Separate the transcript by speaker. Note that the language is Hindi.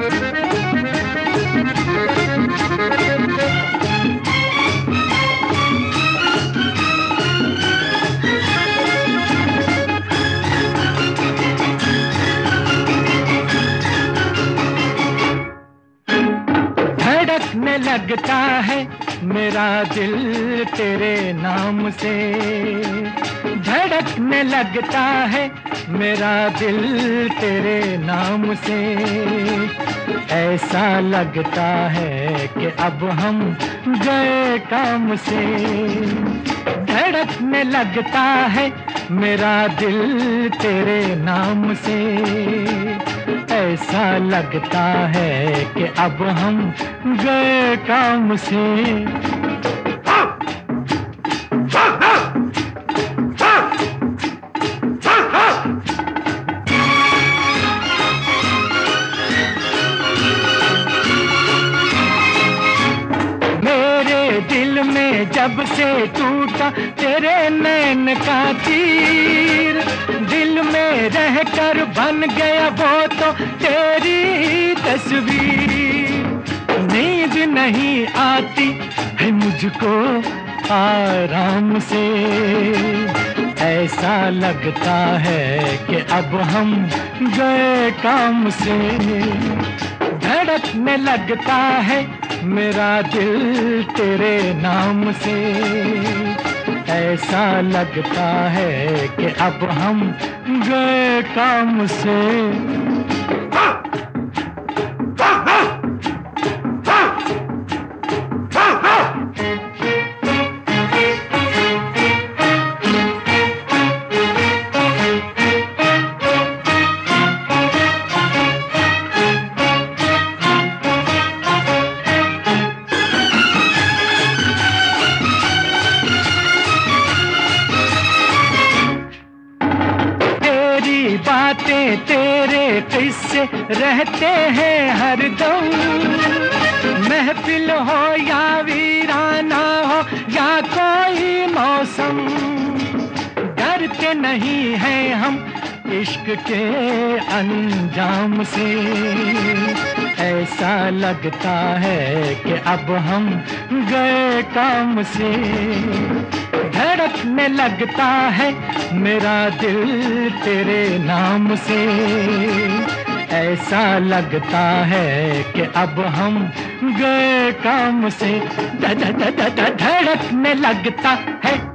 Speaker 1: धड़कने लगता है मेरा दिल तेरे नाम से, धड़कने लगता है मेरा दिल तेरे नाम से। ऐसा लगता है कि अब हम गए काम से। धड़कने लगता है मेरा दिल तेरे नाम से। ऐसा लगता है कि अब हम गए काम से। दिल में जब से टूटा तेरे नैन का तीर, दिल में रहकर बन गया वो तो तेरी ही तस्वीर। नींद नहीं आती है मुझको आराम से। ऐसा लगता है कि अब हम गए काम से। धड़कने लगता है मेरा दिल तेरे नाम से। ऐसा लगता है कि अब हम गए काम से। बातें तेरे किस्से रहते हैं हर दम। महफिल हो या वीराना हो या कोई मौसम, डरते नहीं हैं हम इश्क के अंजाम से। ऐसा लगता है कि अब हम गए काम से। धड़कने लगता है मेरा दिल तेरे नाम से। ऐसा लगता है कि अब हम गए काम से। धड़कने लगता है